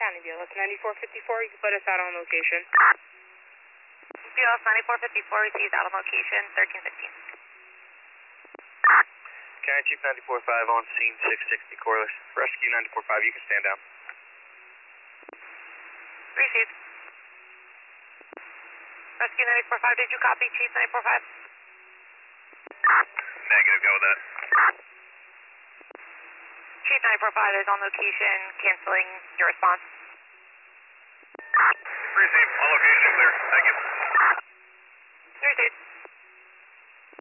County, BLS 9454, you can put us out on location. BLS 9454 received out on location, 1315. County Chief 94.5 on scene 660 Corliss. Rescue 94.5, you can stand down. Received. Rescue 94.5, did you copy Chief 94.5? Negative, go with that. Chief 94.5 is on location, canceling your response. Received, on location, clear. Thank you. Received.